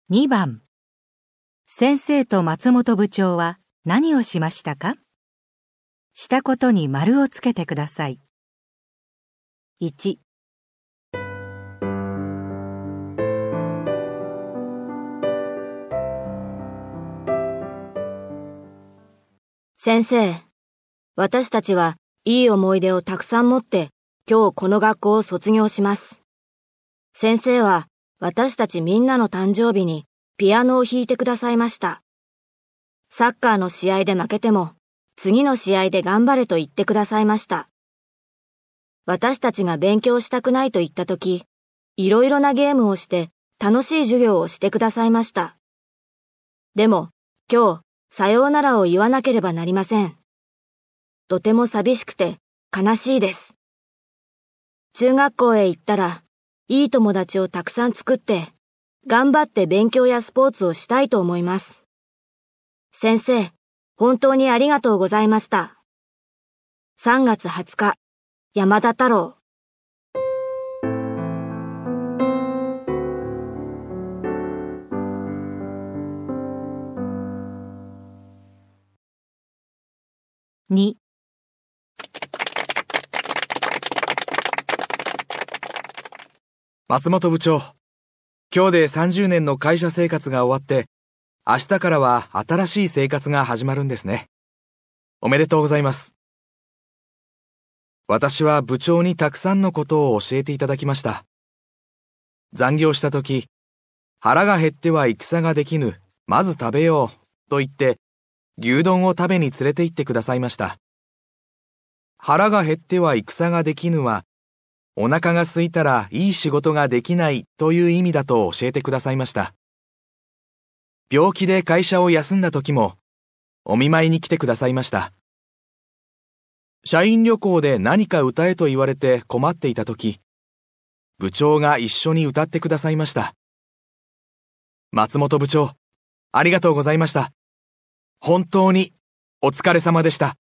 2番、先生と松本部長は何をしましたか？したことに丸をつけてください。1、 先生、私たちはいい思い出をたくさん持って今日この学校を卒業します。先生は私たちみんなの誕生日にピアノを弾いてくださいました。サッカーの試合で負けても次の試合で頑張れと言ってくださいました。私たちが勉強したくないと言ったとき、いろいろなゲームをして楽しい授業をしてくださいました。でも今日さようならを言わなければなりません。とても寂しくて悲しいです。中学校へ行ったらいい友達をたくさん作って頑張って勉強やスポーツをしたいと思います。先生、本当にありがとうございました。3月20日、山田太郎。 2、 松本部長、今日で30年の会社生活が終わって、明日からは新しい生活が始まるんですね。おめでとうございます。私は部長にたくさんのことを教えていただきました。残業したとき、腹が減っては戦ができぬ、まず食べよう、と言って、牛丼を食べに連れて行ってくださいました。腹が減っては戦ができぬは、お腹が空いたらいい仕事ができないという意味だと教えてくださいました。病気で会社を休んだ時も、お見舞いに来てくださいました。社員旅行で何か歌えと言われて困っていた時、部長が一緒に歌ってくださいました。松本部長、ありがとうございました。本当にお疲れ様でした。